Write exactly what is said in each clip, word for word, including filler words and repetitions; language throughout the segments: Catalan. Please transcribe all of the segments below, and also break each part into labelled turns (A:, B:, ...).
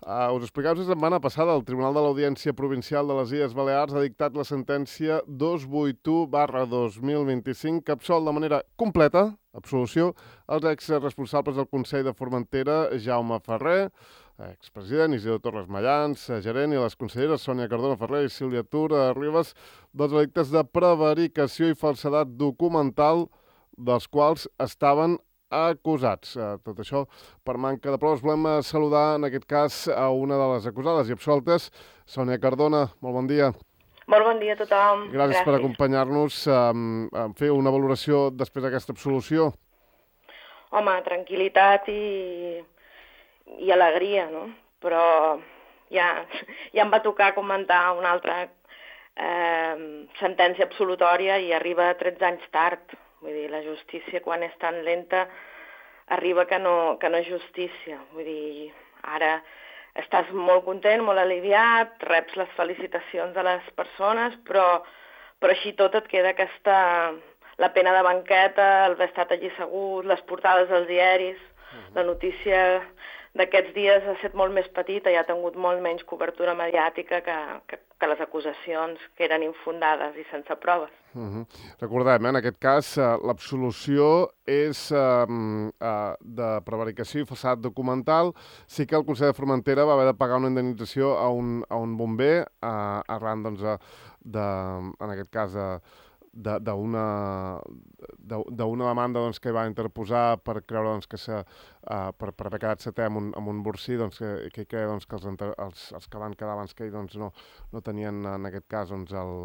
A: Uh, us explicava la setmana passada, el Tribunal de l'Audiència Provincial de les Illes Balears ha dictat la sentència dos cents i vuitanta u barra dos mil vint-i-cinc que absol de manera completa, absolució, els exresponsables del Consell de Formentera, Jaume Ferrer, expresident, Isidre Torres Mallans, gerent, i les conselleres Sònia Cardona Ferrer i Sílvia Tur Ribas, dels delictes de prevaricació i falsedat documental dels quals estaven acusats. Tot això per manca de proves. Volem saludar, en aquest cas, a una de les acusades i absoltes, Sònia Cardona. Molt bon dia.
B: Molt bon dia a tothom.
A: Gràcies, Gràcies. per acompanyar-nos a, a fer una valoració després d'aquesta absolució.
B: Home, tranquil·litat i, i alegria, no? Però ja, ja em va tocar comentar una altra eh, sentència absolutòria i arriba tretze anys tard. Vull dir, la justícia, quan és tan lenta, arriba que no, que no és justícia. Vull dir, ara estàs molt content, molt aliviat, reps les felicitacions de les persones, però, però així tot et queda aquesta... la pena de banqueta, el haver estat allí assegut, les portades dels diaris, uh-huh. La notícia d'aquests dies ha estat molt més petita i ha tingut molt menys cobertura mediàtica que, que, que les acusacions que eren infundades i sense proves.
A: Uh-huh. Recordem, eh, en aquest cas, eh, l'absolució és eh, eh, de prevaricació i falsedat documental. Sí que el Consell de Formentera va haver de pagar una indemnització a un, a un bomber eh, arran, doncs, de, en aquest cas, eh, d'una d'una demanda doncs, que va interposar per creure doncs, que se, uh, per, per haver quedat setè amb un, amb un borsí, doncs, que, que, que, doncs, que els, els, els que van quedar abans que ell doncs, no, no tenien en aquest cas doncs, el,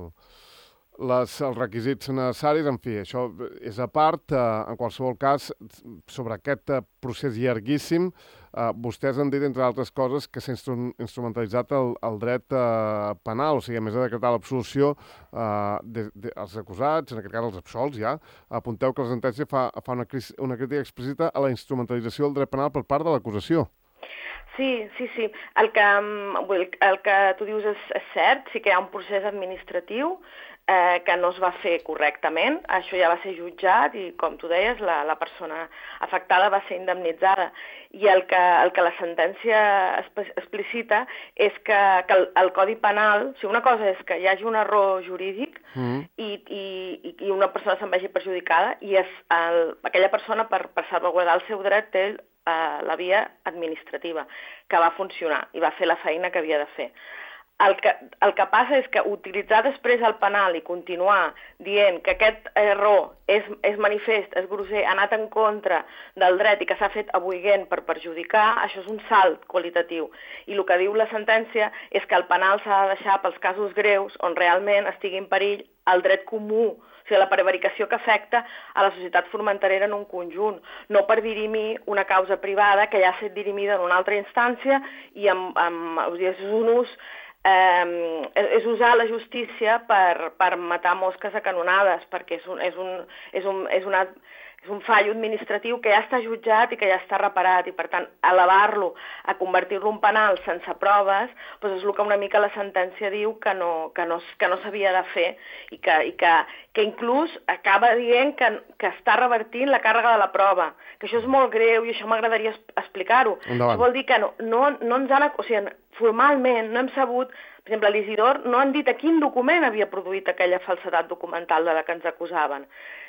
A: les, els requisits necessaris. En fi, això és a part. Uh, en qualsevol cas, sobre aquest uh, procés llarguíssim, Uh, vostès han dit, entre altres coses, que s'ha instru instrumentalitzat el, el dret uh, penal, o sigui, a més de decretar l'absolució uh, de, de, als acusats, en aquest cas els absolts ja, apunteu que la sentència fa, fa una, una crítica explícita a la instrumentalització del dret penal per part de l'acusació.
B: Sí, sí, sí. El que, el, el que tu dius és, és cert, sí que hi ha un procés administratiu eh, que no es va fer correctament. Això ja va ser jutjat i, com tu deies, la, la persona afectada va ser indemnitzada. I el que, el que la sentència explicita és que, que el, el Codi Penal, o sigui, una cosa és que hi hagi un error jurídic mm. i, i, i una persona se'n vegi perjudicada i és el, aquella persona, per, per salvaguardar el seu dret, té Uh, la via administrativa, que va funcionar i va fer la feina que havia de fer. El que, el que passa és que utilitzar després el penal i continuar dient que aquest error és, és manifest, és grosser, ha anat en contra del dret i que s'ha fet abuiguent per perjudicar, això és un salt qualitatiu. I el que diu la sentència és que el penal s'ha de deixar pels casos greus on realment estigui en perill el dret comú, o sigui, la prevaricació que afecta a la societat formenterera en un conjunt, no per dirimir una causa privada que ja ha estat dirimida en una altra instància i amb, amb, o sigui, és un ús Eh, és usar la justícia per, per matar mosques a canonades, perquè és un, és un, és un, és una, és un fallo administratiu que ja està jutjat i que ja està reparat, i per tant elevar-lo a convertir-lo en penal sense proves, doncs és el que una mica la sentència diu que no, que no, que no s'havia de fer i, que, i que, que inclús acaba dient que, que està revertint la càrrega de la prova, que això és molt greu i això m'agradaria explicar-ho. Això vol dir que no, no, no ens han... O sigui, formalment no hem sabut, per exemple, a l'Isidor no han dit a quin document havia produït aquella falsedat documental de la que ens acusaven.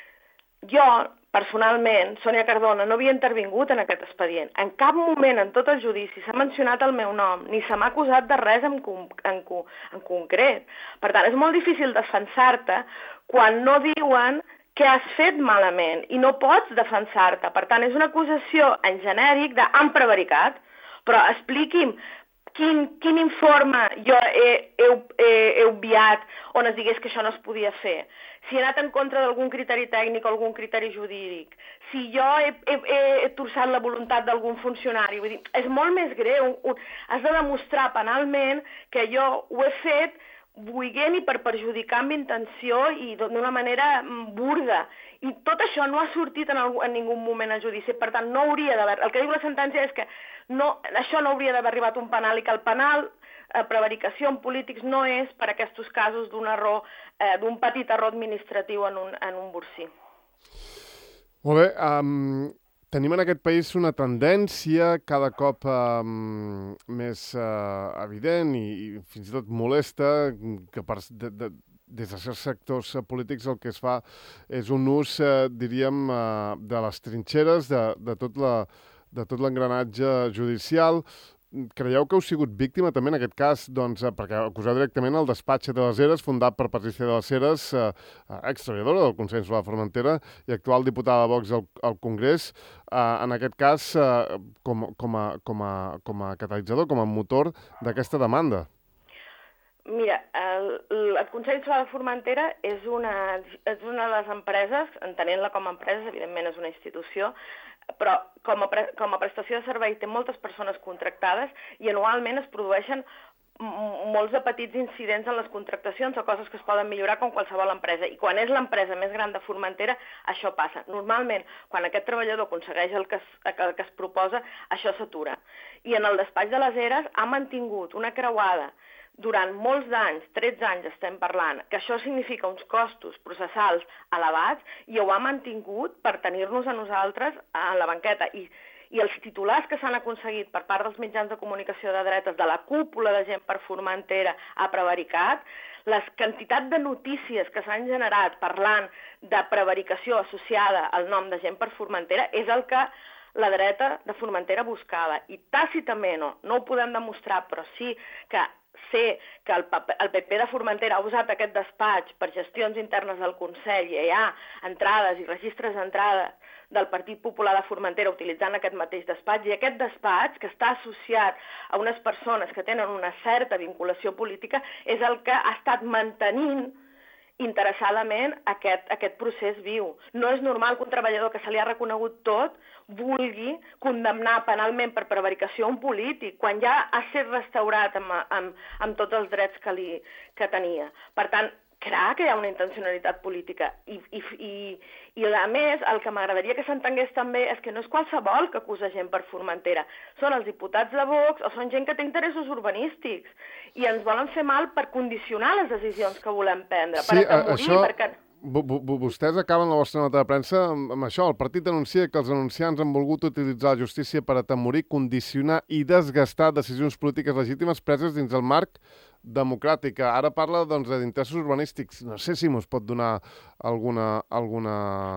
B: Jo, personalment, Sònia Cardona, no havia intervingut en aquest expedient. En cap moment en tot el judici s'ha mencionat el meu nom, ni se m'ha acusat de res en, en, en concret. Per tant, és molt difícil defensar-te quan no diuen que has fet malament i no pots defensar-te. Per tant, és una acusació en genèric de han prevaricat, però expliqui'm Quin, quin informe jo he, he, he, he obviat on es digués que això no es podia fer? Si he anat en contra d'algun criteri tècnic o algun criteri jurídic? Si jo he, he, he torçat la voluntat d'algun funcionari? Vull dir, és molt més greu. Has de demostrar penalment que jo ho he fet buiguent i per perjudicar amb intenció i d'una manera burda. I tot això no ha sortit en, el, en ningú moment al judici. Per tant, no hauria d'haver... El que diu la sentència és que no, això no hauria d'haver arribat a un penal i que el penal, eh, prevaricació en polítics, no és per a aquests casos d'un error, eh, d'un petit error administratiu en un, en un borsí.
A: Molt bé. Um, tenim en aquest país una tendència cada cop eh, més eh, evident i, i fins i tot molesta que per, de, de, des de certs sectors polítics el que es fa és un ús, eh, diríem, eh, de les trinxeres, de, de tot la, de tot l'engranatge judicial. Creieu que heu sigut víctima també en aquest cas, doncs, eh, perquè acuseu directament el despatx de les Heres, fundat per Patricia de les Heres, eh, extreballadora del Consell Insular de Formentera i actual diputada de Vox al, al Congrés, eh, en aquest cas eh, com, com, a, com, a, com a catalitzador, com a motor d'aquesta demanda.
B: Mira, el, el Consell Insular de Formentera és una, és una de les empreses, entenent-la com a empresa, evidentment és una institució, però com a, pre, com a prestació de servei té moltes persones contractades i anualment es produeixen molts de petits incidents en les contractacions o coses que es poden millorar com qualsevol empresa. I quan és l'empresa més gran de Formentera, això passa. Normalment, quan aquest treballador aconsegueix el que es, el que es proposa, això s'atura. I en el despatx de les Heres ha mantingut una creuada durant molts anys, tretze anys estem parlant, que això significa uns costos processals elevats i ho ha mantingut per tenir-nos a nosaltres a la banqueta. I, i els titulars que s'han aconseguit per part dels mitjans de comunicació de dretes, de la cúpula de Gent per Formentera, ha prevaricat, les quantitat de notícies que s'han generat parlant de prevaricació associada al nom de Gent per Formentera és el que la dreta de Formentera buscava. I tàcitament, no, no ho podem demostrar, però sí que sé que el P P de Formentera ha usat aquest despatx per gestions internes del Consell i hi ha entrades i registres d'entrada del Partit Popular de Formentera utilitzant aquest mateix despatx, i aquest despatx, que està associat a unes persones que tenen una certa vinculació política, és el que ha estat mantenint interessadament aquest, aquest procés viu. No és normal que un treballador que se li ha reconegut tot vulgui condemnar penalment per prevaricació un polític, quan ja ha estat restaurat amb, amb, amb tots els drets que, li, que tenia. Per tant, clar que hi ha una intencionalitat política. I, i, i, i a més, el que m'agradaria que s'entengués també és que no és qualsevol que acusa Gent per Formentera. Són els diputats de Vox o són gent que té interessos urbanístics i ens volen fer mal per condicionar les decisions que volem prendre,
A: sí,
B: per atemorir,
A: això...
B: perquè...
A: Vostès acaben la vostra nota de premsa amb, amb això. El partit denuncia que els anunciants han volgut utilitzar la justícia per atemorir, condicionar i desgastar decisions polítiques legítimes preses dins el marc democràtic. Ara parla doncs, d'interessos urbanístics. No sé si mos pot donar alguna, alguna,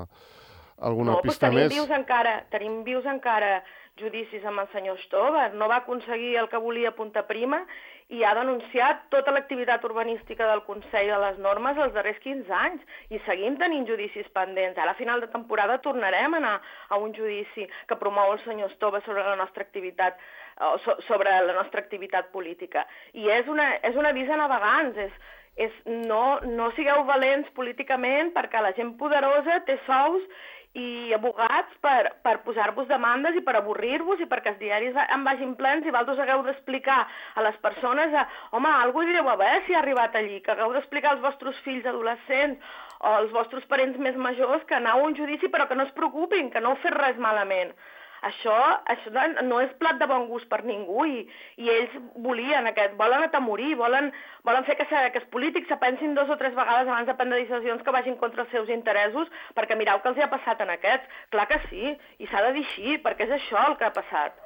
A: alguna
B: no,
A: pista
B: tenim
A: més.
B: Vius encara, tenim vius encara judicis amb el senyor Stover. No va aconseguir el que volia a punta prima i ha denunciat tota l'activitat urbanística del Consell de les Normes els darrers quinze anys i seguim tenint judicis pendents. Ara a final de temporada tornarem a anar a un judici que promou el senyor Stover sobre la nostra activitat o so, sobre la nostra activitat política. I és una, és un avís a navegants, és, és no, no sigueu valents políticament perquè la gent poderosa té sous i abogats per, per posar-vos demandes i per avorrir-vos i perquè els diaris en vagin plens i vosaltres hagueu d'explicar a les persones a, home, algú direu a veure si ha arribat allí, que hagueu d'explicar als vostres fills adolescents o als vostres parents més majors que aneu a un judici però que no es preocupin, que no heu fet res malament. Això, això no és plat de bon gust per ningú i, i ells volien aquest, volen atemorir, volen, volen fer que, que els polítics se pensin dos o tres vegades abans de prendre decisions que vagin contra els seus interessos, perquè mireu què els hi ha passat en aquests. Clar que sí, i s'ha de dir així, perquè és això el que ha passat.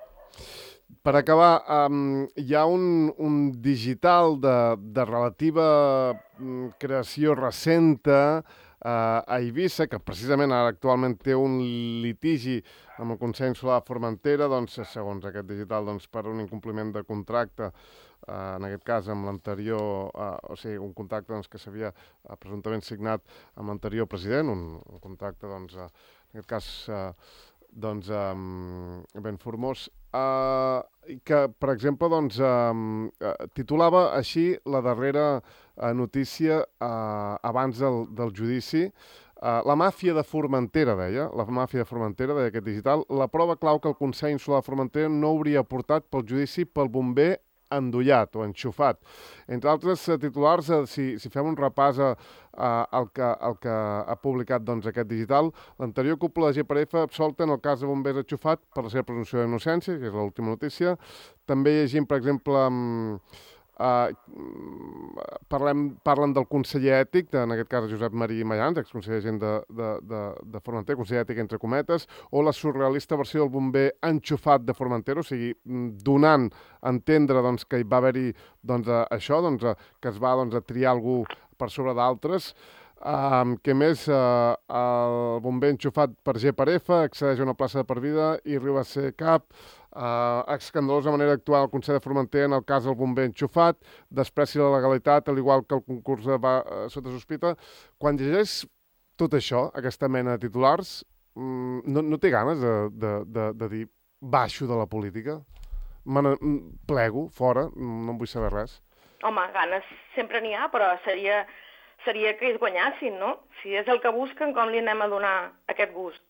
A: Per acabar, um, hi ha un, un digital de, de relativa um, creació recenta Uh, a Eivissa, que precisament ara actualment té un litigi amb el Consell Insular de Formentera, doncs, segons aquest digital, doncs, per un incompliment de contracte, uh, en aquest cas amb l'anterior, uh, o sigui, un contracte doncs, que s'havia uh, presumptament signat amb l'anterior president, un, un contracte, doncs, uh, en aquest cas, uh, doncs, um, ben formós, uh, que, per exemple, doncs, um, uh, titulava així la darrera uh, notícia uh, abans del, del judici. Uh, la màfia de Formentera, deia, la màfia de Formentera, deia aquest digital, la prova clau que el Consell Insular de Formentera no hauria portat pel judici pel bomber endollat o enxufat. Entre altres uh, titulars, uh, si, si fem un repàs a, a, al, que, al que ha publicat doncs, aquest digital, l'anterior cúpula de G per F absolta en el cas de bombers enxufat per la seva presumpció d'innocència, que és l'última notícia. També llegim, per exemple, um, uh, parlem, parlen del conseller ètic, en aquest cas Josep Maria Mayans, exconseller d'Agent de, de, de, de Formentera, conseller ètic entre cometes, o la surrealista versió del bomber enxufat de Formentera, o sigui, donant a entendre doncs, que hi va haver-hi doncs, això, doncs, que es va doncs, a triar algú per sobre d'altres. Um, què més? Uh, el bomber enxufat per G per F accedeix a una plaça de per vida i arriba a ser cap. Uh, escandalosa manera d'actuar el Consell de Formentera en el cas del bomber enxufat, desprecia la legalitat, al igual que el concurs va uh, sota sospita. Quan llegeix tot això, aquesta mena de titulars, um, no, no té ganes de, de, de, de dir baixo de la política? Me plego, fora, no en vull saber res.
B: Home, ganes sempre n'hi ha, però seria... seria que ells guanyassin, no? Si és el que busquen, com li anem a donar aquest gust?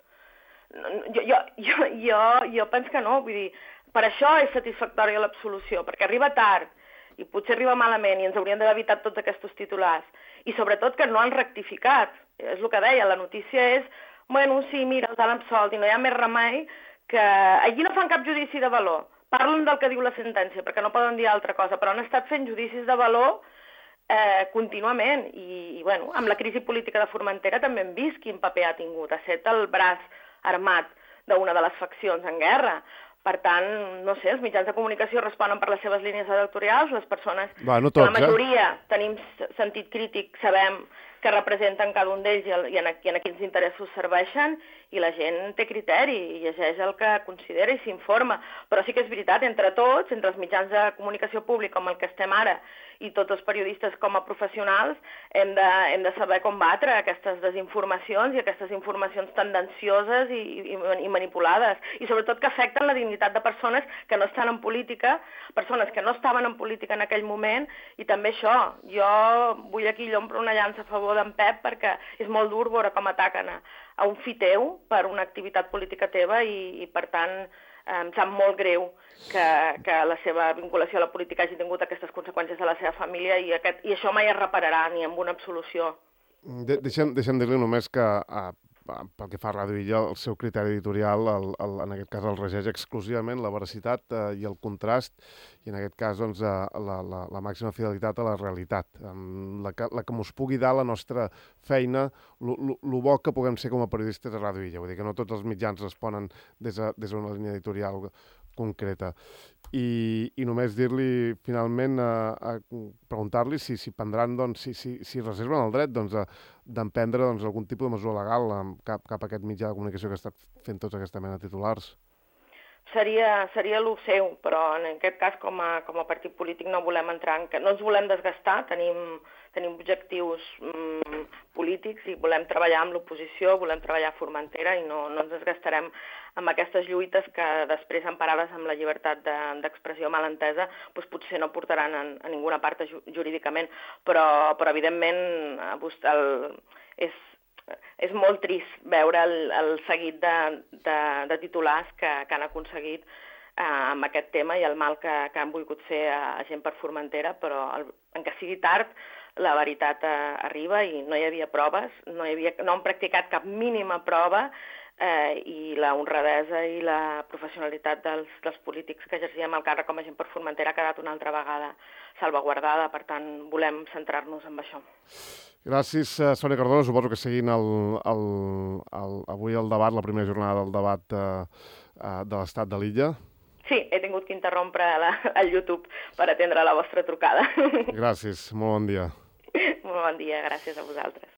B: Jo, jo, jo, jo, jo penso que no, vull dir, per això és satisfactòria l'absolució, perquè arriba tard i potser arriba malament i ens haurien d'haver evitat tots aquests titulars. I sobretot que no han rectificat. És el que deia, la notícia és, bueno, sí, mira, els han absolt i no hi ha més remei que... Allí no fan cap judici de valor. Parlen del que diu la sentència, perquè no poden dir altra cosa, però han estat fent judicis de valor Eh, contínuament, i, i bueno, amb la crisi política de Formentera també hem vist quin paper ha tingut, ha estat el braç armat d'una de les faccions en guerra. Per tant, no sé, els mitjans de comunicació responen per les seves línies editorials, les persones,
A: bueno, tots,
B: que la majoria eh? tenim sentit crític, sabem que representen cada un d'ells i, el, i, en, i en a quins interessos serveixen, i la gent té criteri i llegeix el que considera i s'informa. Però sí que és veritat, entre tots, entre els mitjans de comunicació públic com el que estem ara i tots els periodistes com a professionals, hem de, hem de saber combatre aquestes desinformacions i aquestes informacions tendencioses i, i, i manipulades, i sobretot que afecten la dignitat de persones que no estan en política, persones que no estaven en política en aquell moment, i també això, jo vull aquí llompre una llança a favor d'en Pep perquè és molt dur veure com ataquen a, a un fill teu per una activitat política teva i, i per tant em sap molt greu que, que la seva vinculació a la política hagi tingut aquestes conseqüències a la seva família i, aquest, i això mai es repararà ni amb una absolució.
A: De, deixem deixem dir-li només que uh, pel que fa a Ràdio Illa, el seu criteri editorial, el, el, en aquest cas el regeix exclusivament la veracitat uh, i el contrast, i en aquest cas doncs, uh, la, la, la màxima fidelitat a la realitat. Um, la, que, la que mos pugui dar la nostra feina, el bo que puguem ser com a periodistes a Ràdio Illa. Vull dir que no tots els mitjans responen des d'una línia editorial concreta. I, i només dir-li, finalment, a, a preguntar-li si, si prendran, doncs, si, si, si reserven el dret doncs, d'emprendre doncs, algun tipus de mesura legal cap, cap a aquest mitjà de comunicació que ha estat fent tota aquesta mena de titulars.
B: Seria, seria el seu, però en aquest cas com a, com a partit polític no volem entrar en... no ens volem desgastar, tenim, tenim objectius mm, polítics i volem treballar amb l'oposició, volem treballar a Formentera i no, no ens desgastarem amb aquestes lluites que després, emparades amb la llibertat d'expressió de, mal entesa, doncs potser no portaran a, a ninguna part jurídicament, però, però evidentment el, és, és molt trist veure el, el seguit de, de, de titulars que, que han aconseguit eh, amb aquest tema i el mal que, que han volgut fer a, a gent per Formentera, però el, en què sigui tard, la veritat eh, arriba i no hi havia proves, no, hi havia, no han practicat cap mínima prova eh, i la honradesa i la professionalitat dels, dels polítics que exercíem el càrrec com a gent per Formentera ha quedat una altra vegada salvaguardada, per tant volem centrar-nos en això.
A: Gràcies, Sònia Cardona. Suposo que seguint el, el, el, avui el debat, la primera jornada del debat eh, de l'estat de l'Illa.
B: Sí, he tingut que interrompre la, el YouTube per atendre la vostra trucada.
A: Gràcies, molt bon dia.
B: Molt bon dia, gràcies a vosaltres.